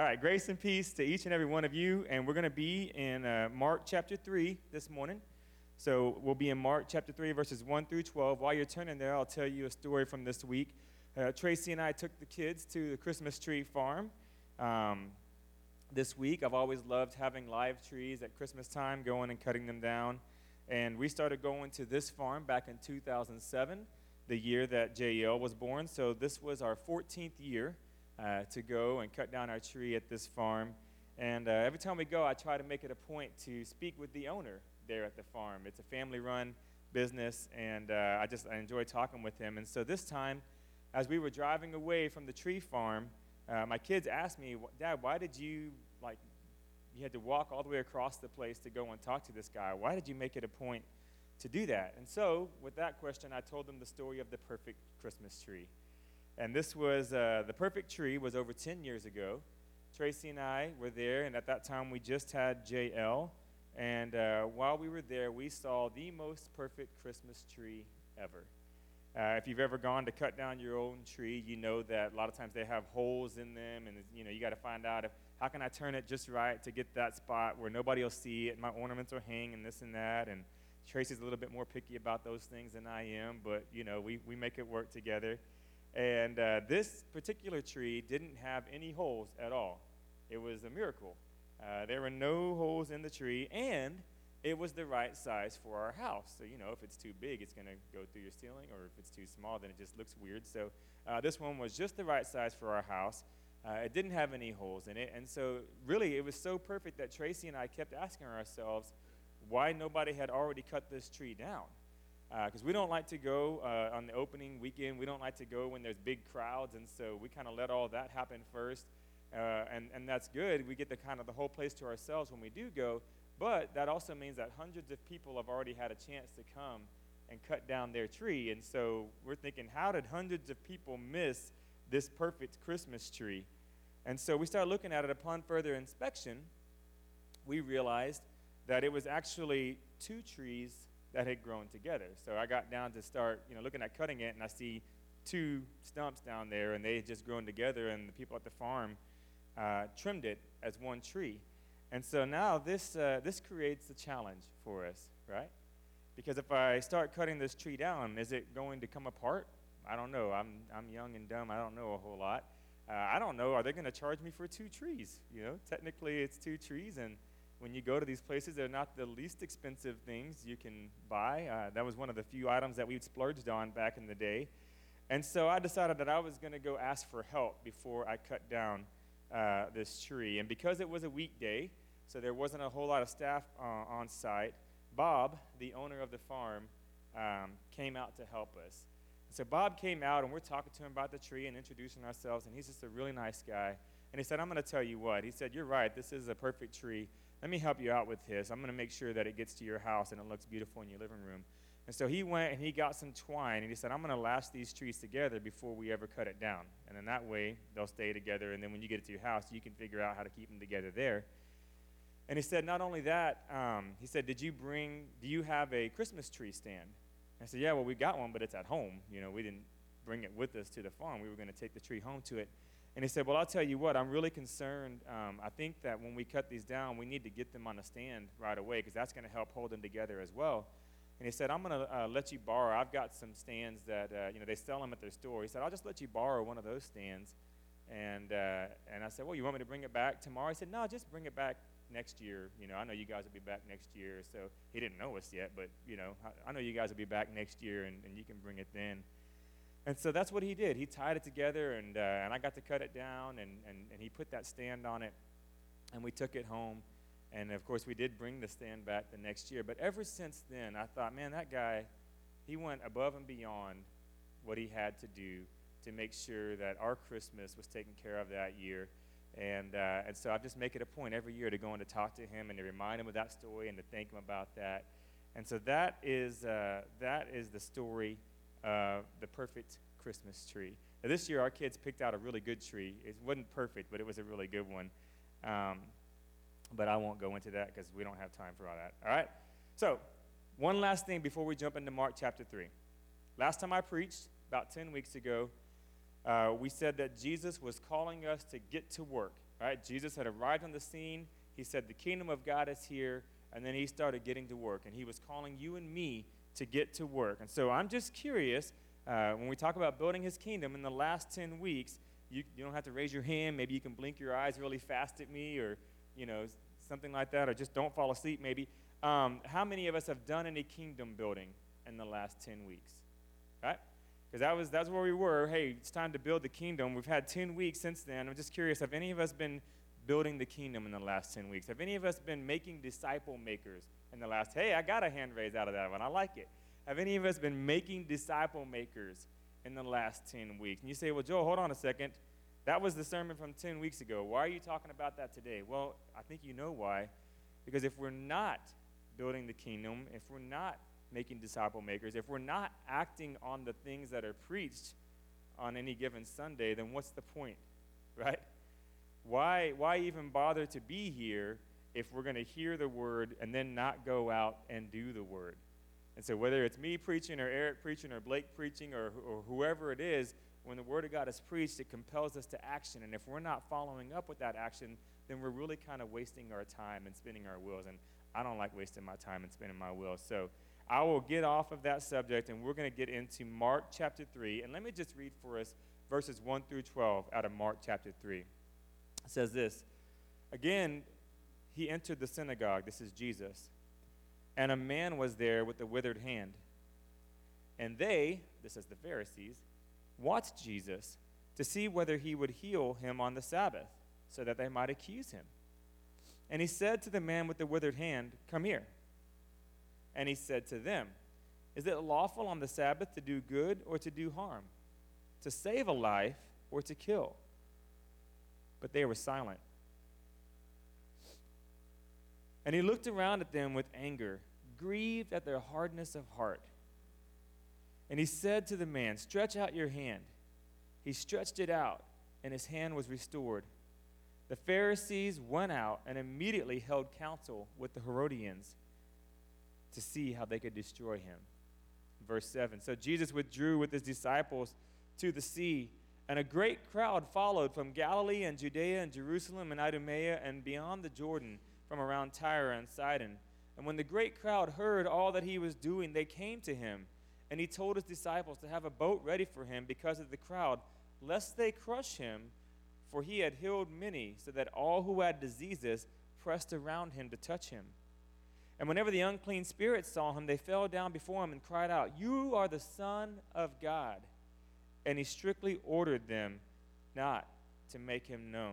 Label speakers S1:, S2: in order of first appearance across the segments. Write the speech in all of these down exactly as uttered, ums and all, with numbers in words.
S1: right, grace and peace to each and every one of you, and we're going to be in uh, Mark chapter three this morning. So we'll be in Mark chapter three, verses one through twelve. While you're turning there, I'll tell you a story from this week. Uh, Tracy and I took the kids to the Christmas tree farm um, this week. I've always loved having live trees at Christmas time, going and cutting them down. And we started going to this farm back in two thousand seven, the year that J L was born. So this was our fourteenth year. Uh, to go and cut down our tree at this farm. And uh, every time we go, I try to make it a point to speak with the owner there at the farm. It's a family-run business, and uh, I just I enjoy talking with him. And so this time, as we were driving away from the tree farm, uh, my kids asked me, Dad, why did you, like, you had to walk all the way across the place to go and talk to this guy? Why did you make it a point to do that? And so, with that question, I told them the story of the perfect Christmas tree. And this was, uh, the perfect tree was over ten years ago. Tracy and I were there, and at that time we just had J L. And uh, while we were there, we saw the most perfect Christmas tree ever. Uh, if you've ever gone to cut down your own tree, you know that a lot of times they have holes in them, and you know you got to find out if how can I turn it just right to get that spot where nobody will see it, and my ornaments will hang, and this and that. And Tracy's a little bit more picky about those things than I am, but you know we we make it work together. And uh, this particular tree didn't have any holes at all. It was a miracle. Uh, there were no holes in the tree, and it was the right size for our house. So, you know, if it's too big, it's going to go through your ceiling, or if it's too small, then it just looks weird. So uh, this one was just the right size for our house. Uh, it didn't have any holes in it, and so really it was so perfect that Tracy and I kept asking ourselves why nobody had already cut this tree down. Because uh, we don't like to go uh, on the opening weekend. We don't like to go when there's big crowds, and so we kind of let all that happen first, uh, and, and that's good. We get the kind of the whole place to ourselves when we do go, but that also means that hundreds of people have already had a chance to come and cut down their tree, and so we're thinking, how did hundreds of people miss this perfect Christmas tree? And so we started looking at it. Upon further inspection, we realized that it was actually two trees that had grown together. So I got down to start, you know, looking at cutting it, and I see two stumps down there, and they had just grown together, and the people at the farm uh, trimmed it as one tree. And so now this uh, this creates a challenge for us, right? Because if I start cutting this tree down, is it going to come apart? I don't know. I'm I'm young and dumb. I don't know a whole lot. Uh, I don't know. Are they going to charge me for two trees? You know, technically it's two trees, and when you go to these places, they're not the least expensive things you can buy. Uh, that was one of the few items that we splurged on back in the day. And so I decided that I was going to go ask for help before I cut down uh, this tree. And because it was a weekday, so there wasn't a whole lot of staff uh, on site, Bob, the owner of the farm, um, came out to help us. So Bob came out, and we're talking to him about the tree and introducing ourselves, and he's just a really nice guy. And he said, I'm going to tell you what. He said, you're right, this is a perfect tree. Let me help you out with this. I'm going to make sure that it gets to your house and it looks beautiful in your living room. And so he went and he got some twine, and he said, I'm going to lash these trees together before we ever cut it down. And then that way, they'll stay together, and then when you get it to your house, you can figure out how to keep them together there. And he said, not only that, um, he said, did you bring, do you have a Christmas tree stand? I said, yeah, well, we got one, but it's at home. You know, we didn't bring it with us to the farm. We were going to take the tree home to it. And he said, well, I'll tell you what, I'm really concerned. Um, I think that when we cut these down, we need to get them on a stand right away, because that's going to help hold them together as well. And he said, I'm going to uh, let you borrow. I've got some stands that, uh, you know, they sell them at their store. He said, I'll just let you borrow one of those stands. And uh, and I said, well, you want me to bring it back tomorrow? He said, no, just bring it back next year. You know, I know you guys will be back next year. So he didn't know us yet, but, you know, I, I know you guys will be back next year, and, and you can bring it then. And so that's what he did. He tied it together, and uh, and I got to cut it down, and, and, and he put that stand on it, and we took it home. And, of course, we did bring the stand back the next year. But ever since then, I thought, man, that guy, he went above and beyond what he had to do to make sure that our Christmas was taken care of that year. And uh, and so I just make it a point every year to go and to talk to him and to remind him of that story and to thank him about that. And so that is uh, that is the story of the perfect Christmas tree. Now, this year, our kids picked out a really good tree. It wasn't perfect, but it was a really good one. Um, but I won't go into that because we don't have time for all that. All right? So, one last thing before we jump into Mark chapter three. Last time I preached, about ten weeks ago, uh, we said that Jesus was calling us to get to work Right? Jesus had arrived on the scene. He said, the kingdom of God is here. And then he started getting to work. And he was calling you and me to get to work. And so I'm just curious, uh, when we talk about building his kingdom in the last ten weeks, you, you don't have to raise your hand. Maybe you can blink your eyes really fast at me, or, you know, something like that, or just don't fall asleep maybe. Um, how many of us have done any kingdom building in the last ten weeks? Right? Because that was that's where we were. Hey, it's time to build the kingdom. We've had ten weeks since then. I'm just curious, have any of us been building the kingdom in the last ten weeks? Have any of us been making disciple makers in the last, hey, I got a hand raised out of that one. I like it. Have any of us been making disciple makers in the last ten weeks? And you say, well, Joel, hold on a second. That was the sermon from ten weeks ago. Why are you talking about that today? Well, I think you know why. Because if we're not building the kingdom, if we're not making disciple makers, if we're not acting on the things that are preached on any given Sunday, then what's the point, right? Why, why even bother to be here if we're going to hear the word and then not go out and do the word? And so whether it's me preaching or Eric preaching or Blake preaching or, or whoever it is, when the word of God is preached, it compels us to action. And if we're not following up with that action, then we're really kind of wasting our time and spinning our wheels. And I don't like wasting my time and spinning my wheels. So I will get off of that subject, and we're going to get into Mark chapter three. And let me just read for us verses one through twelve out of Mark chapter three. It says this, again, he entered the synagogue, this is Jesus, and a man was there with a withered hand. And they, this is the Pharisees, watched Jesus to see whether he would heal him on the Sabbath, so that they might accuse him. And he said to the man with the withered hand, come here. And he said to them, is it lawful on the Sabbath to do good or to do harm, to save a life or to kill? But they were silent. And he looked around at them with anger, grieved at their hardness of heart. And he said to the man, stretch out your hand. He stretched it out, and his hand was restored. The Pharisees went out and immediately held counsel with the Herodians to see how they could destroy him. Verse seven, so Jesus withdrew with his disciples to the sea, and a great crowd followed from Galilee and Judea and Jerusalem and Idumea and beyond the Jordan, from around Tyre and Sidon. And when the great crowd heard all that he was doing, they came to him, and he told his disciples to have a boat ready for him because of the crowd, lest they crush him, for he had healed many, so that all who had diseases pressed around him to touch him. And whenever the unclean spirits saw him, they fell down before him and cried out, you are the Son of God. And he strictly ordered them not to make him known.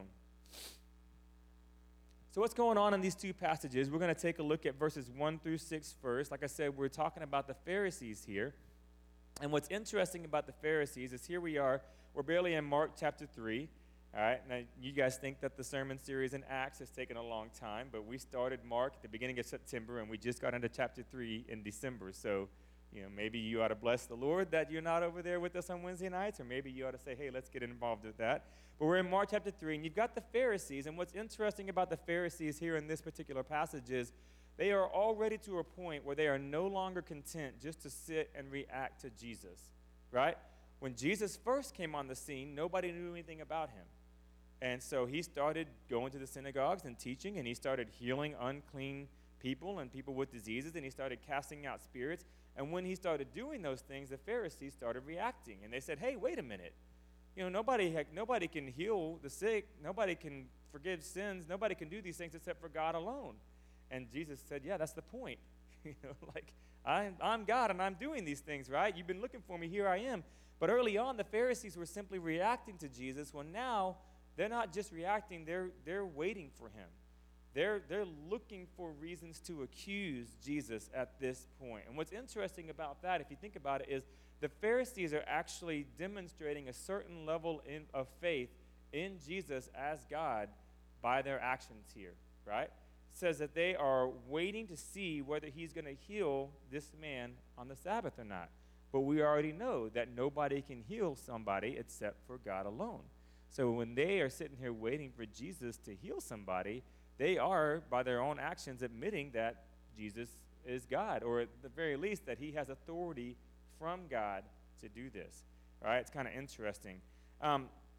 S1: So what's going on in these two passages? We're going to take a look at verses one through six first. Like I said, we're talking about the Pharisees here. And what's interesting about the Pharisees is here we are. We're barely in Mark chapter three. All right, now you guys think that the sermon series in Acts has taken a long time, but we started Mark at the beginning of September, and we just got into chapter three in December. So, you know, maybe you ought to bless the Lord that you're not over there with us on Wednesday nights, or maybe you ought to say, hey, let's get involved with that. But we're in Mark chapter three, and you've got the Pharisees, and what's interesting about the Pharisees here in this particular passage is they are already to a point where they are no longer content just to sit and react to Jesus, right? When Jesus first came on the scene, nobody knew anything about him. And so he started going to the synagogues and teaching, and he started healing unclean people and people with diseases, and he started casting out spirits. And when he started doing those things, the Pharisees started reacting. And they said, hey, wait a minute. You know, nobody, nobody can heal the sick. Nobody can forgive sins. Nobody can do these things except for God alone. And Jesus said, yeah, that's the point. you know, like, I'm, I'm God, and I'm doing these things, right? You've been looking for me. Here I am. But early on, the Pharisees were simply reacting to Jesus. Well, now they're not just reacting. They're, they're waiting for him. They're, they're looking for reasons to accuse Jesus at this point. And what's interesting about that, if you think about it, is the Pharisees are actually demonstrating a certain level in, of faith in Jesus as God by their actions here, right? It says that they are waiting to see whether he's going to heal this man on the Sabbath or not. But we already know that nobody can heal somebody except for God alone. So when they are sitting here waiting for Jesus to heal somebody, they are, by their own actions, admitting that Jesus is God, or at the very least that he has authority from God to do this. All right, it's kind of interesting. Um,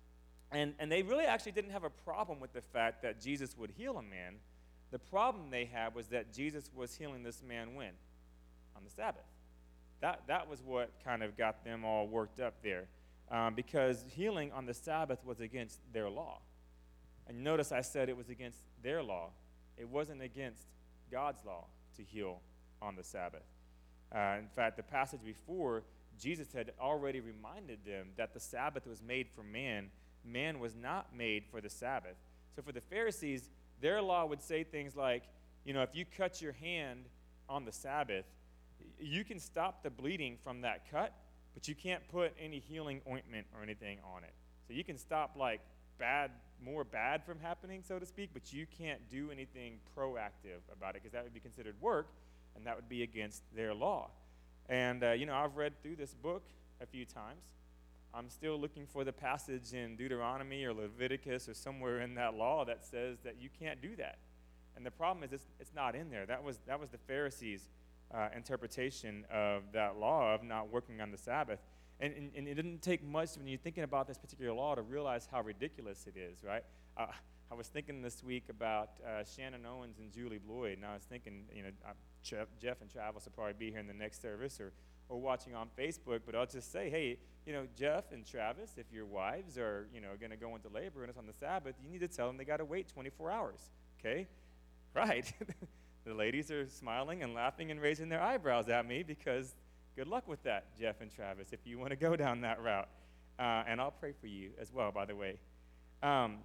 S1: And, and they really actually didn't have a problem with the fact that Jesus would heal a man. The problem they had was that Jesus was healing this man when? On the Sabbath. That, that was what kind of got them all worked up there, um, because healing on the Sabbath was against their law. And notice I said it was against their law. It wasn't against God's law to heal on the Sabbath. Uh, in fact, the passage before, Jesus had already reminded them that the Sabbath was made for man. Man was not made for the Sabbath. So for the Pharisees, their law would say things like, you know, if you cut your hand on the Sabbath, you can stop the bleeding from that cut, but you can't put any healing ointment or anything on it. So you can stop like bad, more bad from happening, so to speak, but you can't do anything proactive about it because that would be considered work, and that would be against their law. And, uh, you know, I've read through this book a few times. I'm still looking for the passage in Deuteronomy or Leviticus or somewhere in that law that says that you can't do that. And the problem is it's, it's not in there. That was, that was the Pharisees' uh, interpretation of that law of not working on the Sabbath. And, and, and it didn't take much when you're thinking about this particular law to realize how ridiculous it is, right? Uh, I was thinking this week about uh, Shannon Owens and Julie Bloyd, and I was thinking, you know, uh, Jeff, Jeff and Travis will probably be here in the next service or, or watching on Facebook, but I'll just say, hey, you know, Jeff and Travis, if your wives are, you know, going to go into labor and it's on the Sabbath, you need to tell them they got to wait twenty-four hours, okay? Right. The ladies are smiling and laughing and raising their eyebrows at me because good luck with that, Jeff and Travis, if you want to go down that route. Uh, and I'll pray for you as well, by the way. Um,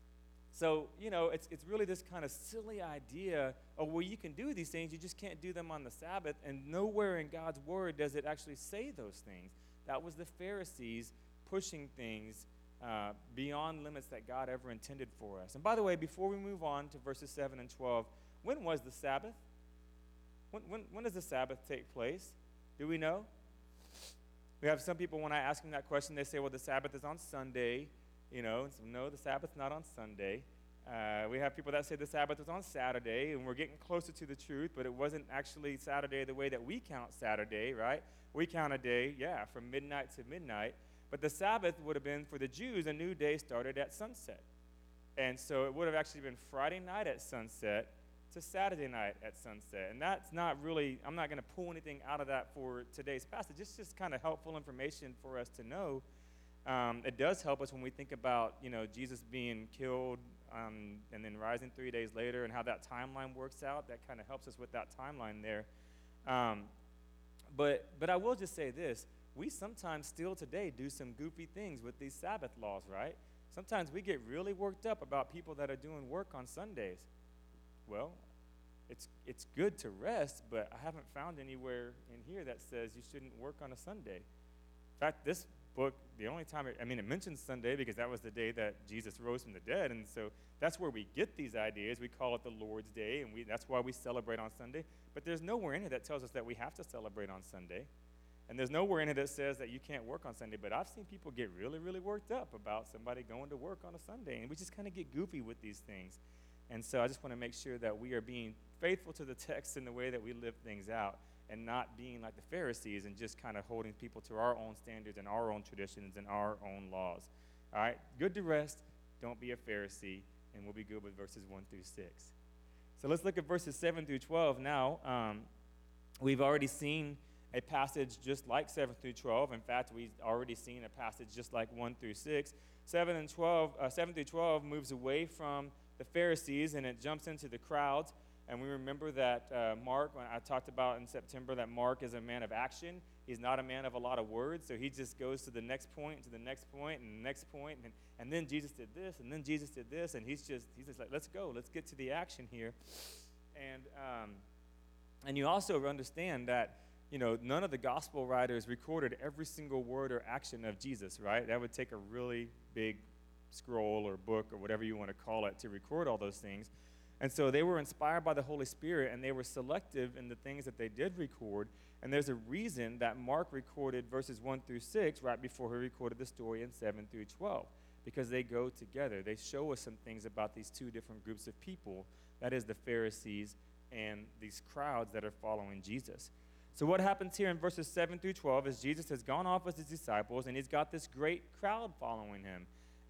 S1: so, you know, it's it's really this kind of silly idea of, well, you can do these things, you just can't do them on the Sabbath, and nowhere in God's Word does it actually say those things. That was the Pharisees pushing things uh, beyond limits that God ever intended for us. And by the way, before we move on to verses seven and twelve, when was the Sabbath? When, when, when does the Sabbath take place? Do we know? We have some people, when I ask them that question, they say, well, the Sabbath is on Sunday. You know, so no, the Sabbath's not on Sunday. Uh, we have people that say the Sabbath was on Saturday, and we're getting closer to the truth, but it wasn't actually Saturday the way that we count Saturday, right? We count a day, yeah, from midnight to midnight. But the Sabbath would have been, for the Jews, a new day started at sunset. And so it would have actually been Friday night at sunset to Saturday night at sunset. And that's not really, I'm not going to pull anything out of that for today's passage. It's just kind of helpful information for us to know. Um, it does help us when we think about, you know, Jesus being killed um, and then rising three days later and how that timeline works out. That kind of helps us with that timeline there. Um, but but I will just say this. We sometimes still today do some goofy things with these Sabbath laws, right? Sometimes we get really worked up about people that are doing work on Sundays. Well, it's it's good to rest, but I haven't found anywhere in here that says you shouldn't work on a Sunday. In fact, this book, the only time, it, I mean, it mentions Sunday because that was the day that Jesus rose from the dead, and so that's where we get these ideas. We call it the Lord's Day, and we that's why we celebrate on Sunday. But there's nowhere in it that tells us that we have to celebrate on Sunday. And there's nowhere in it that says that you can't work on Sunday. But I've seen people get really, really worked up about somebody going to work on a Sunday, and we just kind of get goofy with these things. And so I just want to make sure that we are being faithful to the text in the way that we live things out and not being like the Pharisees and just kind of holding people to our own standards and our own traditions and our own laws. All right? Good to rest. Don't be a Pharisee, and we'll be good with verses one through six. So let's look at verses seven through twelve now. Um, we've already seen a passage just like seven through twelve. In fact, we've already seen a passage just like one through six. seven and twelve, uh, seven through twelve moves away from the Pharisees, and it jumps into the crowds. And we remember that uh, Mark, when I talked about in September, that Mark is a man of action. He's not a man of a lot of words, so he just goes to the next point, to the next point, and the next point, and, and then Jesus did this, and then Jesus did this, and he's just he's just like, let's go, let's get to the action here. And um, and you also understand that, you know, none of the gospel writers recorded every single word or action of Jesus, right? That would take a really big scroll or book or whatever you want to call it to record all those things. And so they were inspired by the Holy Spirit, and they were selective in the things that they did record. And there's a reason that Mark recorded verses one through six right before he recorded the story in seven through twelve, because they go together. They show us some things about these two different groups of people, that is the Pharisees and these crowds that are following Jesus. So what happens here in verses seven through twelve is Jesus has gone off with his disciples, and he's got this great crowd following him.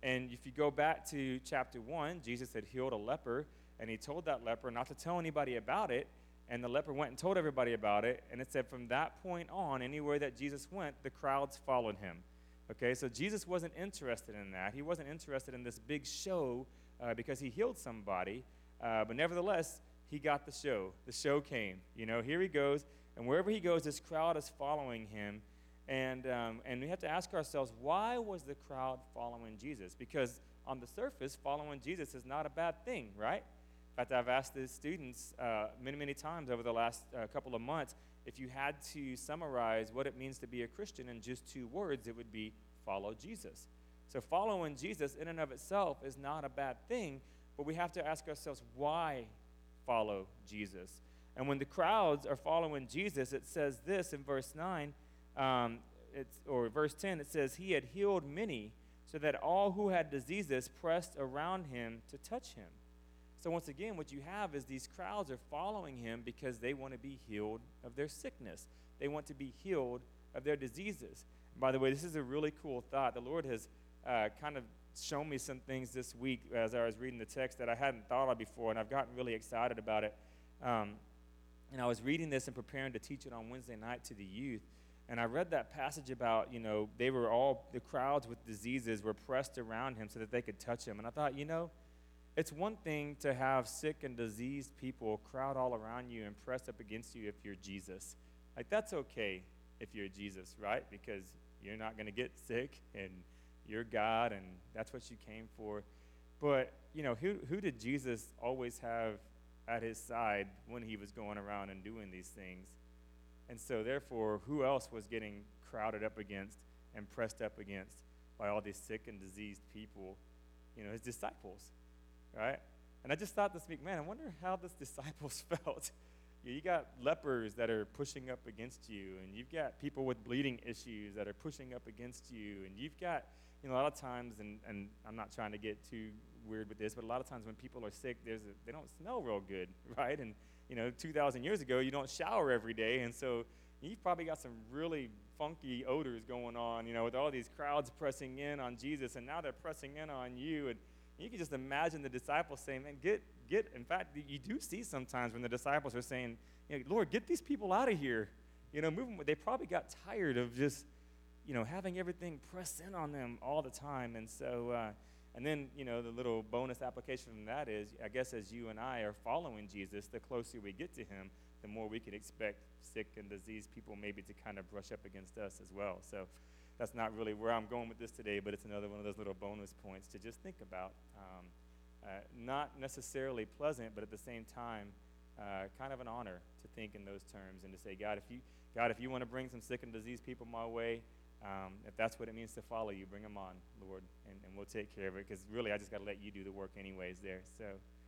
S1: And if you go back to chapter one, Jesus had healed a leper, and he told that leper not to tell anybody about it. And the leper went and told everybody about it. And it said from that point on, anywhere that Jesus went, the crowds followed him. Okay, so Jesus wasn't interested in that. He wasn't interested in this big show uh, because he healed somebody. Uh, but nevertheless, he got the show. The show came. You know, here he goes. And wherever he goes, this crowd is following him. And, um, and we have to ask ourselves, why was the crowd following Jesus? Because on the surface, following Jesus is not a bad thing, right? In fact, I've asked the students uh, many, many times over the last uh, couple of months, if you had to summarize what it means to be a Christian in just two words, it would be follow Jesus. So following Jesus in and of itself is not a bad thing, but we have to ask ourselves, why follow Jesus? And when the crowds are following Jesus, it says this in verse nine, um, it's, or verse ten, it says, he had healed many, so that all who had diseases pressed around him to touch him. So once again, what you have is these crowds are following him because they want to be healed of their sickness. They want to be healed of their diseases. And by the way, this is a really cool thought. The Lord has uh, kind of shown me some things this week as I was reading the text that I hadn't thought of before, and I've gotten really excited about it. Um, and I was reading this and preparing to teach it on Wednesday night to the youth, and I read that passage about, you know, they were all, the crowds with diseases were pressed around him so that they could touch him. And I thought, you know, it's one thing to have sick and diseased people crowd all around you and press up against you if you're Jesus. Like, that's okay if you're Jesus, right? Because you're not going to get sick, and you're God, and that's what you came for. But, you know, who, who did Jesus always have at his side when he was going around and doing these things? And so, therefore, who else was getting crowded up against and pressed up against by all these sick and diseased people? You know, his disciples. Right? And I just thought this week, man, I wonder how the disciples felt. You, you got lepers that are pushing up against you, and you've got people with bleeding issues that are pushing up against you, and you've got, you know, a lot of times, and, and I'm not trying to get too weird with this, but a lot of times when people are sick, there's a, they don't smell real good, right? And, you know, two thousand years ago, you don't shower every day, and so you've probably got some really funky odors going on, you know, with all these crowds pressing in on Jesus, and now they're pressing in on you, and you can just imagine the disciples saying, man, get, get, in fact, you do see sometimes when the disciples are saying, you know, Lord, get these people out of here. You know, move them. They probably got tired of just, you know, having everything press in on them all the time. And so, uh, and then, you know, the little bonus application from that is, I guess as you and I are following Jesus, the closer we get to him, the more we could expect sick and diseased people maybe to kind of brush up against us as well. So that's not really where I'm going with this today, but it's another one of those little bonus points to just think about. Um, uh, not necessarily pleasant, but at the same time, uh, kind of an honor to think in those terms and to say, God, if you, God, if you want to bring some sick and diseased people my way, um, if that's what it means to follow you, bring them on, Lord, and, and we'll take care of it. Because really, I just got to let you do the work anyways there. So,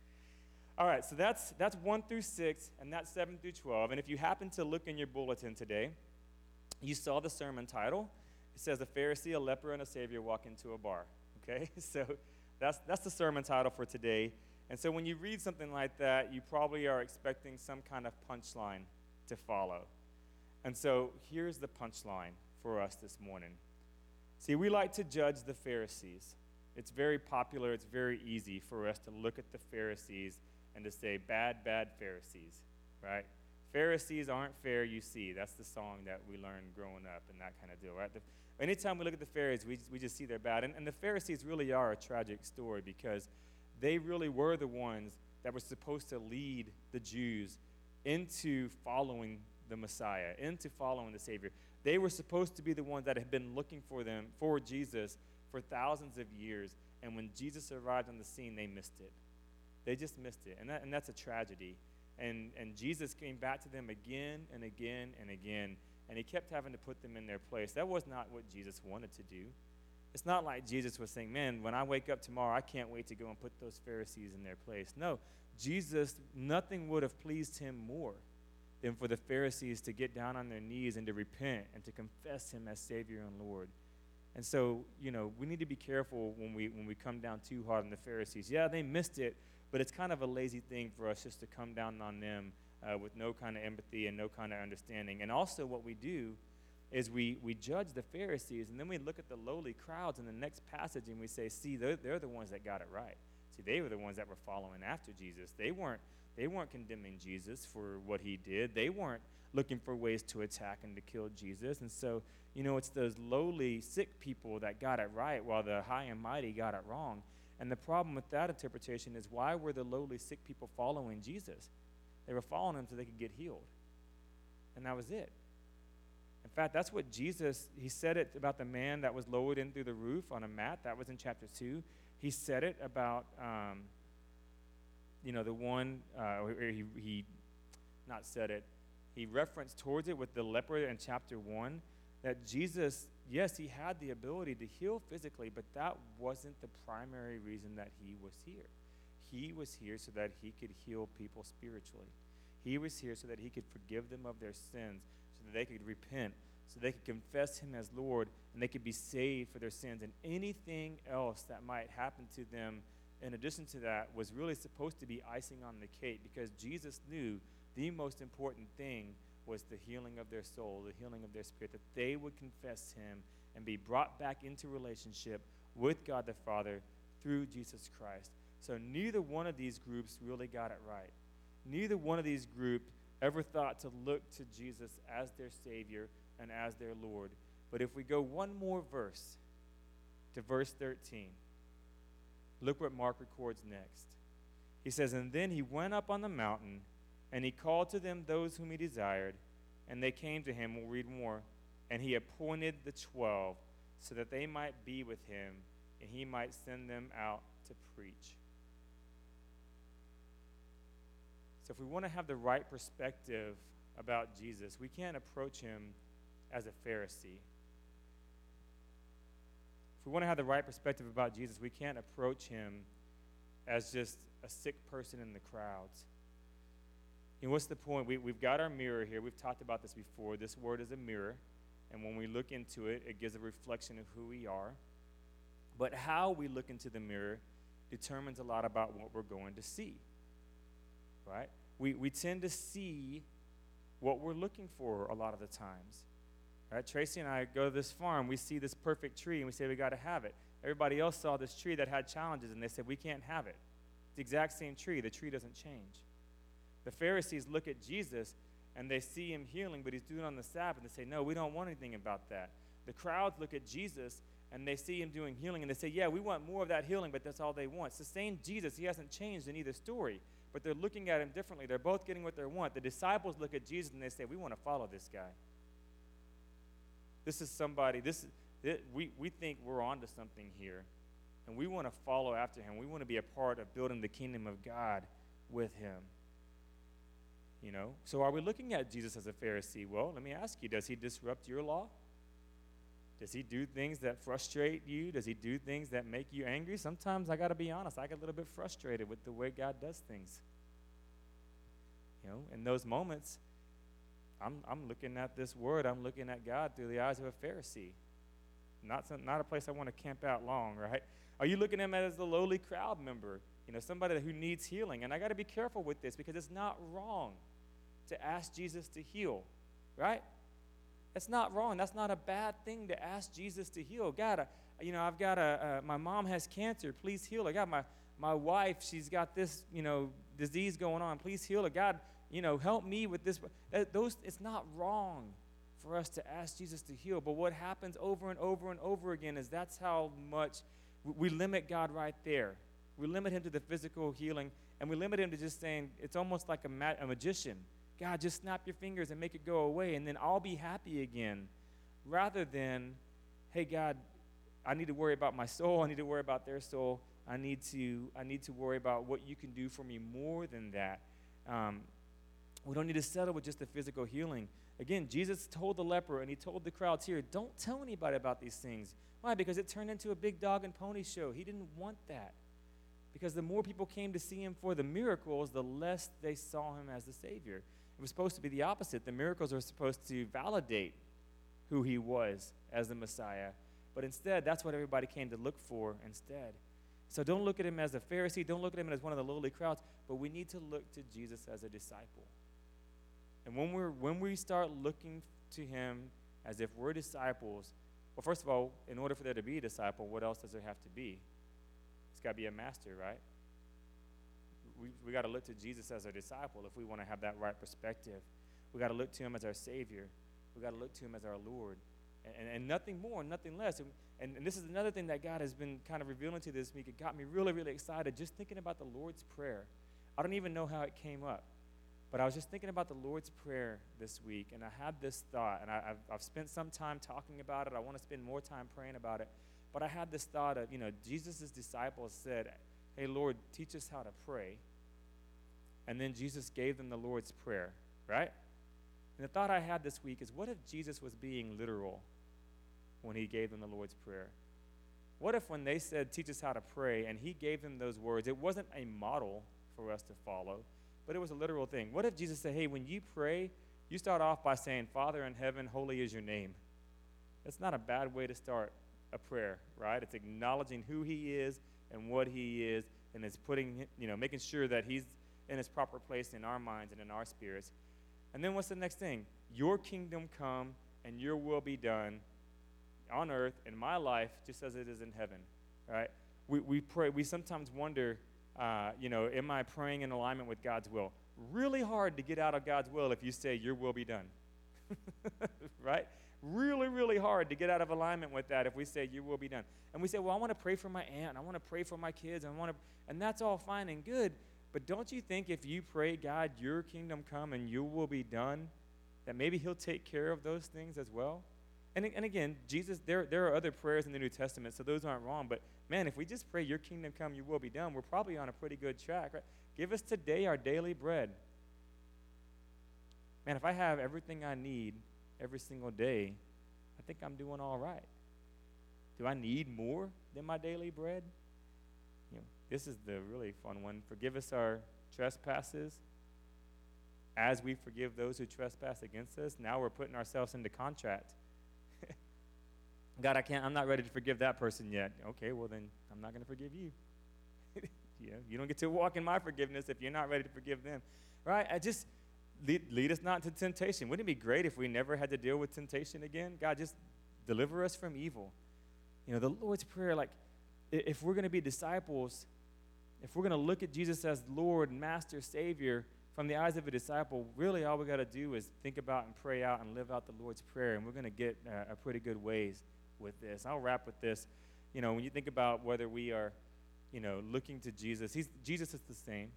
S1: all right, so that's that's one through six, and that's seven through twelve. And if you happen to look in your bulletin today, you saw the sermon title. It says, a Pharisee, a leper, and a Savior walk into a bar, okay? So that's that's the sermon title for today. And so when you read something like that, you probably are expecting some kind of punchline to follow. And so here's the punchline for us this morning. See, we like to judge the Pharisees. It's very popular, it's very easy for us to look at the Pharisees and to say, bad, bad Pharisees, right? Pharisees aren't fair, you see. That's the song that we learned growing up and that kind of deal, right? The, anytime we look at the Pharisees, we, we just see they're bad. And, and the Pharisees really are a tragic story because they really were the ones that were supposed to lead the Jews into following the Messiah, into following the Savior. They were supposed to be the ones that had been looking for them, for Jesus, for thousands of years. And when Jesus arrived on the scene, they missed it. They just missed it. And, that, and that's a tragedy. And, and Jesus came back to them again and again and again, and he kept having to put them in their place. That was not what Jesus wanted to do. It's not like Jesus was saying, man, when I wake up tomorrow, I can't wait to go and put those Pharisees in their place. No, Jesus, nothing would have pleased him more than for the Pharisees to get down on their knees and to repent and to confess him as Savior and Lord. And so, you know, we need to be careful when we when we come down too hard on the Pharisees. Yeah, they missed it, but it's kind of a lazy thing for us just to come down on them uh, with no kind of empathy and no kind of understanding. And also what we do is we, we judge the Pharisees, and then we look at the lowly crowds in the next passage, and we say, see, they're, they're the ones that got it right. See, they were the ones that were following after Jesus. They weren't, they weren't condemning Jesus for what he did. They weren't looking for ways to attack and to kill Jesus. And so, you know, it's those lowly, sick people that got it right while the high and mighty got it wrong. And the problem with that interpretation is, why were the lowly, sick people following Jesus? They were following him so they could get healed. And that was it. In fact, that's what Jesus, he said it about the man that was lowered in through the roof on a mat. That was in chapter two. He said it about, um, you know, the one, uh, he, he not said it, he referenced towards it with the leper in chapter one, that Jesus, yes, he had the ability to heal physically, but that wasn't the primary reason that he was here. He was here so that he could heal people spiritually. He was here so that he could forgive them of their sins, so that they could repent, so they could confess him as Lord, and they could be saved for their sins. And anything else that might happen to them in addition to that was really supposed to be icing on the cake, because Jesus knew the most important thing was the healing of their soul, the healing of their spirit, that they would confess him and be brought back into relationship with God the Father through Jesus Christ. So neither one of these groups really got it right. Neither one of these groups ever thought to look to Jesus as their Savior and as their Lord. But if we go one more verse, to verse thirteen, look what Mark records next. He says, and then he went up on the mountain, and he called to them those whom he desired, and they came to him. We'll read more. And he appointed the twelve, so that they might be with him, and he might send them out to preach. So if we want to have the right perspective about Jesus, we can't approach him as a Pharisee. If we want to have the right perspective about Jesus, we can't approach him as just a sick person in the crowds. And what's the point? We, we've got our mirror here. We've talked about this before. This word is a mirror. And when we look into it, it gives a reflection of who we are. But how we look into the mirror determines a lot about what we're going to see. Right? We, we tend to see what we're looking for a lot of the times. Right? Tracy and I go to this farm. We see this perfect tree, and we say we got to have it. Everybody else saw this tree that had challenges, and they said we can't have it. It's the exact same tree. The tree doesn't change. The Pharisees look at Jesus, and they see him healing, but he's doing it on the Sabbath, and they say, no, we don't want anything about that. The crowds look at Jesus, and they see him doing healing, and they say, yeah, we want more of that healing, but that's all they want. It's the same Jesus. He hasn't changed in either story, but they're looking at him differently. They're both getting what they want. The disciples look at Jesus, and they say, we want to follow this guy. This is somebody, this, this we, we think we're onto something here, and we want to follow after him. We want to be a part of building the kingdom of God with him. You know, so are we looking at Jesus as a Pharisee? Well, let me ask you, does he disrupt your law? Does he do things that frustrate you? Does he do things that make you angry? Sometimes, I got to be honest, I get a little bit frustrated with the way God does things. You know, in those moments, I'm, I'm looking at this word, I'm looking at God through the eyes of a Pharisee. Not, some, not a place I want to camp out long, right? Are you looking at him as the lowly crowd member? You know, somebody who needs healing. And I got to be careful with this, because it's not wrong to ask Jesus to heal, right? It's not wrong. That's not a bad thing to ask Jesus to heal. God, uh, you know, I've got a, uh, my mom has cancer. Please heal her. God, my, my wife, she's got this, you know, disease going on. Please heal her. God, you know, help me with this. That, those, it's not wrong for us to ask Jesus to heal. But what happens over and over and over again is that's how much we limit God right there. We limit him to the physical healing, and we limit him to just saying, it's almost like a, ma- a magician. God, just snap your fingers and make it go away, and then I'll be happy again. Rather than, hey, God, I need to worry about my soul. I need to worry about their soul. I need to, I need to worry about what you can do for me more than that. Um, we don't need to settle with just the physical healing. Again, Jesus told the leper, and he told the crowds here, don't tell anybody about these things. Why? Because it turned into a big dog and pony show. He didn't want that. Because the more people came to see him for the miracles, the less they saw him as the Savior. It was supposed to be the opposite. The miracles are supposed to validate who he was as the Messiah. But instead, that's what everybody came to look for instead. So don't look at him as a Pharisee. Don't look at him as one of the lowly crowds. But we need to look to Jesus as a disciple. And when we're when we start looking to him as if we're disciples. Well, first of all, in order for there to be a disciple, what else does there have to be? It's got to be a master, right? We we got to look to Jesus as our disciple if we want to have that right perspective. We got to look to him as our Savior. We got to look to him as our Lord. And, and nothing more, nothing less. And, and, and this is another thing that God has been kind of revealing to this week. It got me really, really excited just thinking about the Lord's Prayer. I don't even know how it came up. But I was just thinking about the Lord's Prayer this week, and I had this thought, and I, I've, I've spent some time talking about it. I want to spend more time praying about it. But I had this thought of, you know, Jesus' disciples said, hey, Lord, teach us how to pray. And then Jesus gave them the Lord's Prayer, right? And the thought I had this week is, what if Jesus was being literal when he gave them the Lord's Prayer? What if when they said, teach us how to pray, and he gave them those words, it wasn't a model for us to follow, but it was a literal thing. What if Jesus said, hey, when you pray, you start off by saying, Father in heaven, holy is your name. That's not a bad way to start a prayer, right? It's acknowledging who he is and what he is, and it's putting, you know, making sure that he's in his proper place in our minds and in our spirits. And then what's the next thing? Your kingdom come and your will be done on earth in my life just as it is in heaven, right? We we pray, we sometimes wonder, uh, you know, am I praying in alignment with God's will? Really hard to get out of God's will if you say your will be done, right? Really, really hard to get out of alignment with that if we say your will be done. And we say, well, I want to pray for my aunt. I want to pray for my kids. I want to, and that's all fine and good. But don't you think if you pray, God, your kingdom come and your will be done, that maybe he'll take care of those things as well? And, and again, Jesus, there, there are other prayers in the New Testament, so those aren't wrong. But, man, if we just pray your kingdom come, your will be done, we're probably on a pretty good track. Right? Give us today our daily bread. Man, if I have everything I need every single day, I think I'm doing all right. Do I need more than my daily bread? You know, this is the really fun one. Forgive us our trespasses as we forgive those who trespass against us. Now we're putting ourselves into contract. God, I can't, I'm not ready to forgive that person yet. Okay, well then I'm not going to forgive you. you know, you don't get to walk in my forgiveness if you're not ready to forgive them. Right? I just lead, lead us not to temptation. Wouldn't it be great if we never had to deal with temptation again? God, just deliver us from evil. You know, the Lord's Prayer, like, if we're going to be disciples, if we're going to look at Jesus as Lord, Master, Savior, from the eyes of a disciple, really all we got to do is think about and pray out and live out the Lord's Prayer, and we're going to get uh, a pretty good ways with this. I'll wrap with this. You know, when you think about whether we are, you know, looking to Jesus, he's, Jesus is the same.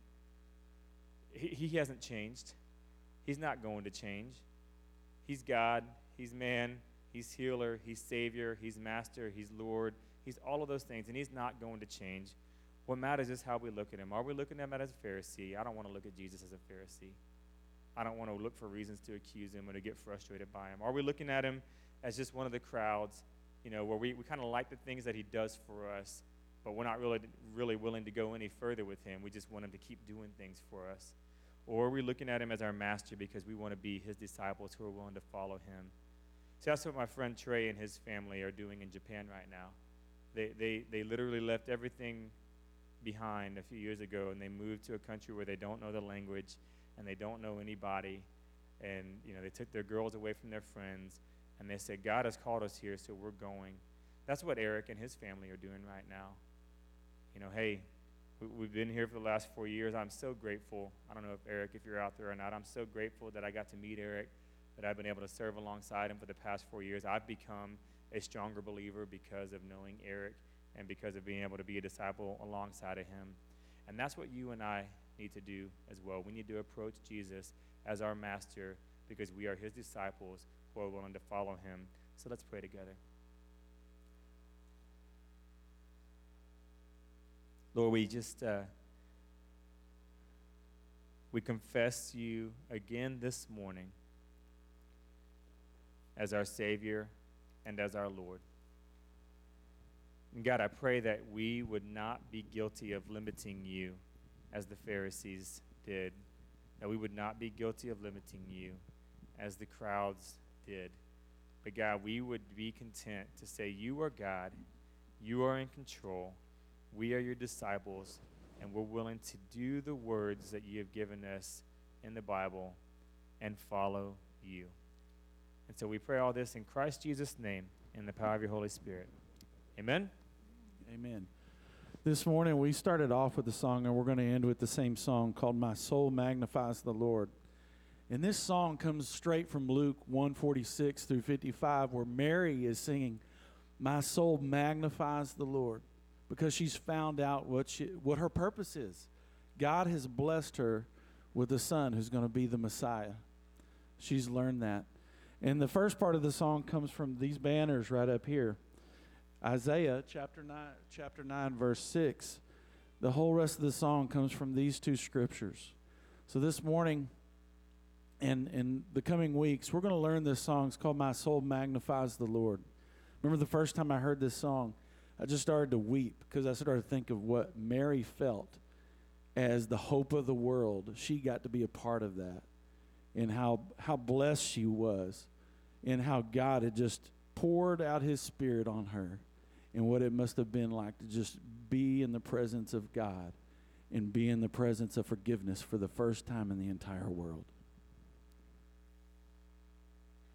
S1: He, he hasn't changed. He's not going to change. He's God. He's man. He's healer. He's Savior. He's Master. He's Lord. He's all of those things, and he's not going to change. What matters is how we look at him. Are we looking at him as a Pharisee? I don't want to look at Jesus as a Pharisee. I don't want to look for reasons to accuse him or to get frustrated by him. Are we looking at him as just one of the crowds, you know, where we, we kind of like the things that he does for us, but we're not really, really willing to go any further with him. We just want him to keep doing things for us. Or are we looking at him as our master because we want to be his disciples who are willing to follow him? So that's what my friend Trey and his family are doing in Japan right now. They, they, they literally left everything behind a few years ago, and they moved to a country where they don't know the language and they don't know anybody. And, you know, they took their girls away from their friends, and they said, God has called us here, so we're going. That's what Eric and his family are doing right now. You know, hey, we, we've been here for the last four years. I'm so grateful. I don't know if Eric, if you're out there or not, I'm so grateful that I got to meet Eric, that I've been able to serve alongside him for the past four years. I've become a stronger believer because of knowing Eric and because of being able to be a disciple alongside of him. And that's what you and I need to do as well. We need to approach Jesus as our master because we are his disciples who are willing to follow him. So let's pray together. Lord, we just, uh, we confess you again this morning as our Savior and as our Lord. And God, I pray that we would not be guilty of limiting you as the Pharisees did, that we would not be guilty of limiting you as the crowds did. But God, we would be content to say you are God, you are in control, we are your disciples, and we're willing to do the words that you have given us in the Bible and follow you. And so we pray all this in Christ Jesus' name, in the power of your Holy Spirit. Amen?
S2: Amen. This morning we started off with a song, and we're going to end with the same song called My Soul Magnifies the Lord. And this song comes straight from Luke one forty-six through fifty-five, where Mary is singing, my soul magnifies the Lord, because she's found out what she, what her purpose is. God has blessed her with a son who's going to be the Messiah. She's learned that. And the first part of the song comes from these banners right up here. Isaiah chapter nine, chapter nine, verse six. The whole rest of the song comes from these two scriptures. So this morning and in the coming weeks, we're going to learn this song. It's called My Soul Magnifies the Lord. Remember the first time I heard this song, I just started to weep because I started to think of what Mary felt as the hope of the world. She got to be a part of that, and how how blessed she was, and how God had just poured out his Spirit on her, and what it must have been like to just be in the presence of God and be in the presence of forgiveness for the first time in the entire world.